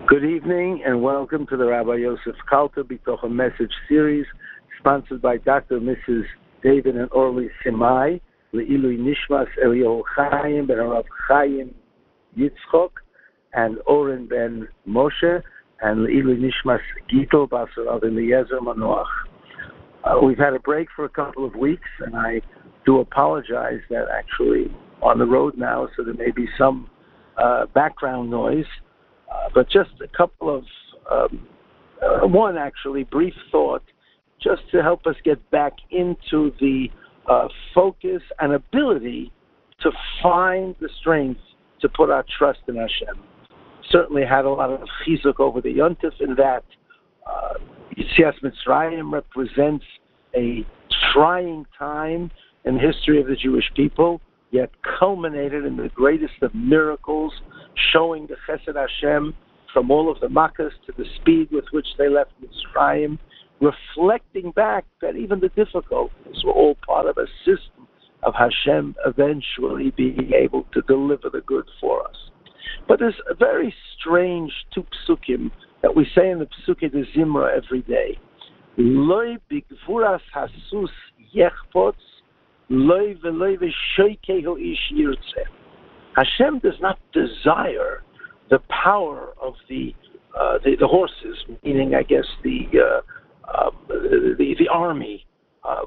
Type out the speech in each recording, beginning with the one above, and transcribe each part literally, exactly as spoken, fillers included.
Good evening and welcome to the Rabbi Yosef Kalter Bitocha Message Series, sponsored by Doctor and Missus David and Orly Simai, Le'ilui Nishmas Eliyahu Chaim ben Arav Chaim Yitzchok, and Oren ben Moshe, and Le'ilui Nishmas Gito Basar Eliezer Manoach. Uh, we've had a break for a couple of weeks, and I do apologize that actually on the road now, so there may be some uh, background noise. Uh, but just a couple of, um, uh, one actually, brief thought, just to help us get back into the uh, focus and ability to find the strength to put our trust in Hashem. Certainly had a lot of chizuk over the Yontif in that. Uh, Yetzias Mitzrayim represents a trying time in the history of the Jewish people, yet culminated in the greatest of miracles, showing the Chesed Hashem from all of the Makkahs to the speed with which they left Mitzrayim, reflecting back that even the difficulties were all part of a system of Hashem eventually being able to deliver the good for us. But there's a very strange two psukim that we say in the Psukei de Zimra every day. Loi bigvuras hasus yechpots, loi veloi v'shoikehu ish yirtzeh. Hashem does not desire the power of the uh, the, the horses, meaning, I guess, the uh, uh, the, the, the army, uh,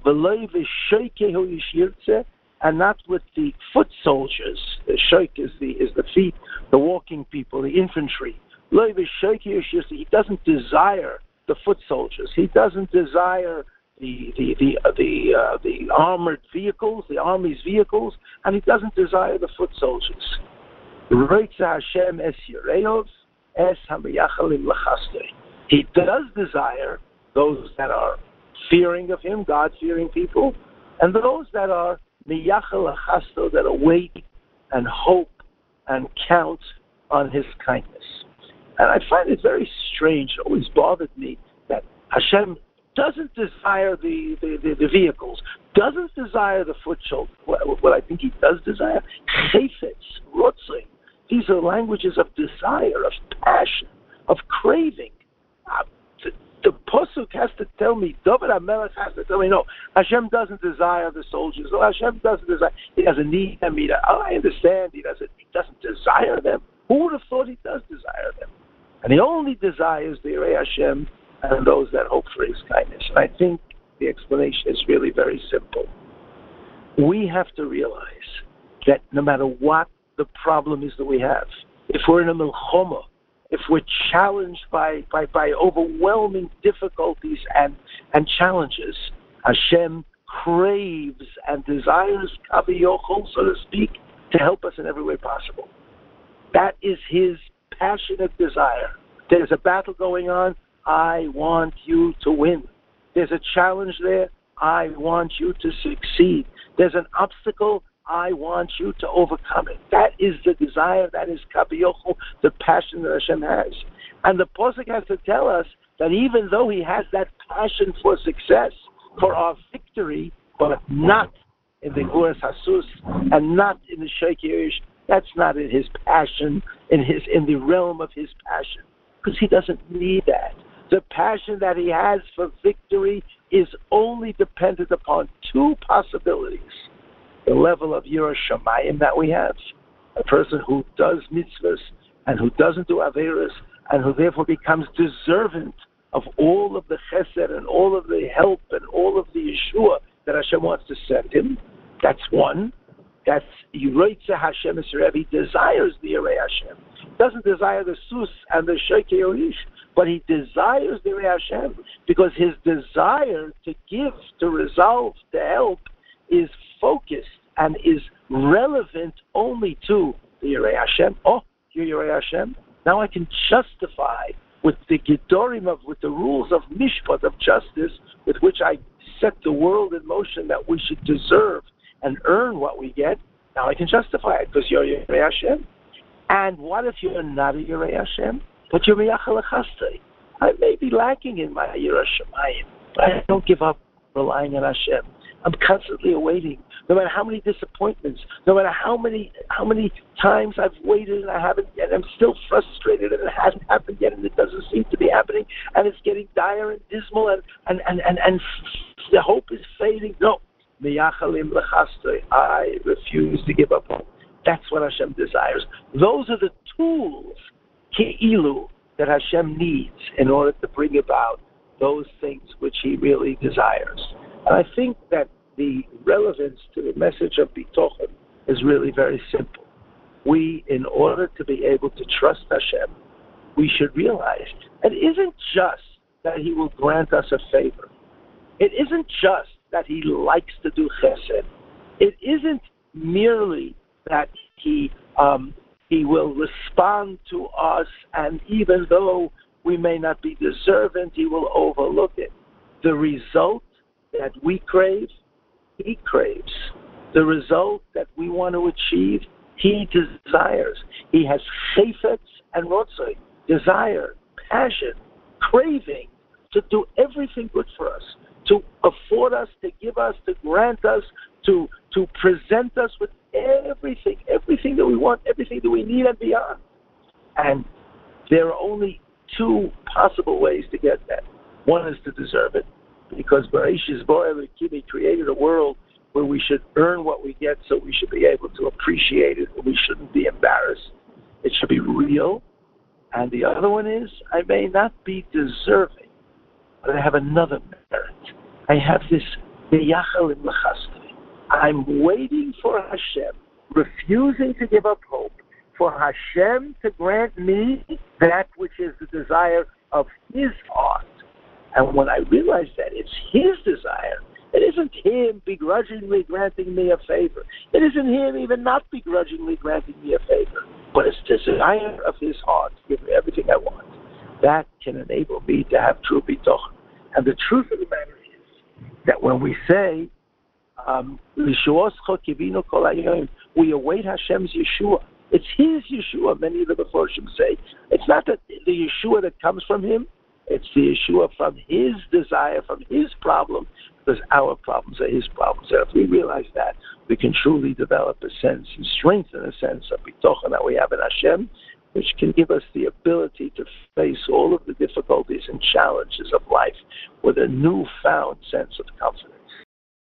and not with the foot soldiers. The shoik is the is the feet, the walking people, the infantry. He doesn't desire the foot soldiers. He doesn't desire the the the uh, the, uh, the armored vehicles, the army's vehicles, and he doesn't desire the foot soldiers. He does desire those that are fearing of him, God-fearing people, and those that are miyachal lachasto, that await and hope and count on his kindness. And I find it very strange, it always bothered me, that Hashem doesn't desire the, the, the, the vehicles, doesn't desire the foot soldiers. What, what I think he does desire, chayfetz, rotzing. These are languages of desire, of passion, of craving. Uh, the, the Pasuk has to tell me, David HaMelech has to tell me, no, Hashem doesn't desire the soldiers. No, Hashem doesn't desire, he doesn't need them either. Oh, I understand he doesn't, he doesn't desire them. Who would have thought he does desire them? And he only desires the Yirei Hashem and those that hope for his kindness. And I think the explanation is really very simple. We have to realize that no matter what the problem is that we have, if we're in a milchoma, if we're challenged by, by, by overwhelming difficulties and, and challenges, Hashem craves and desires, kaviyochol, so to speak, to help us in every way possible. That is his passionate desire. There's a battle going on. I want you to win. There's a challenge there. I want you to succeed. There's an obstacle. I want you to overcome it. That is the desire. That is kaviyochol, the passion that Hashem has. And the Pasuk has to tell us that even though he has that passion for success, for our victory, but not in the Guras Hasus and not in the Sheikh Yerish, that's not in his passion, in his in the realm of his passion, because he doesn't need that. The passion that he has for victory is only dependent upon two possibilities. The level of Yirah Shamayim that we have, a person who does mitzvahs and who doesn't do averos and who therefore becomes deserving of all of the chesed and all of the help and all of the Yeshua that Hashem wants to send him. That's one. That's Yiroitze Hashem Yisrael. He desires the Yirei Hashem. He doesn't desire the Sus and the Sheikh Yorish, but he desires the Yirei Hashem because his desire to give, to resolve, to help is focused and is relevant only to the Yirei Hashem. Oh, you're Yirei Hashem? Now I can justify with the Gedorim of, with the rules of Mishpat, of justice, with which I set the world in motion that we should deserve and earn what we get. Now I can justify it because you're Yirei Hashem. And what if you're not a Yirei Hashem, but you're Miyachal Chastei? I may be lacking in my Yirah Shamayim, but I don't give up relying on Hashem. I'm constantly awaiting. No matter how many disappointments, no matter how many how many times I've waited and I haven't yet, I'm still frustrated and it hasn't happened yet and it doesn't seem to be happening and it's getting dire and dismal and and, and, and, and the hope is fading. No. I refuse to give up hope. That's what Hashem desires. Those are the tools, ke'ilu, that Hashem needs in order to bring about those things which He really desires. And I think that the relevance to the message of Bitochen is really very simple. We, in order to be able to trust Hashem, we should realize it isn't just that He will grant us a favor. It isn't just that He likes to do chesed. It isn't merely that He um, He will respond to us, and even though we may not be deserving, He will overlook it. The result that we crave, He craves. The result that we want to achieve, He desires. He has chayfetz and rotzai, desire, passion, craving to do everything good for us, to afford us, to give us, to grant us, to to present us with everything, everything that we want, everything that we need and beyond. And there are only two possible ways to get that. One is to deserve it, because Bereshis Bara Elokim created a world where we should earn what we get, so we should be able to appreciate it, and we shouldn't be embarrassed. It should be real. And the other one is, I may not be deserving, but I have another merit. I have this meyachal im l'chastei. I'm waiting for Hashem, refusing to give up hope, for Hashem to grant me that which is the desire of His heart. And when I realize that it's His desire, it isn't Him begrudgingly granting me a favor. It isn't Him even not begrudgingly granting me a favor. But it's the desire of His heart to give me everything I want. That can enable me to have true bitochen. And the truth of the matter is that when we say, um, we await Hashem's Yeshua, it's His Yeshua, many of the Meforshim say. It's not that the Yeshua that comes from Him, it's the Yeshua from His desire, from His problem, because our problems are His problems. And if we realize that, we can truly develop a sense and strengthen a sense of bitochen that we have in Hashem, which can give us the ability to face all of the difficulties and challenges of life with a newfound sense of confidence.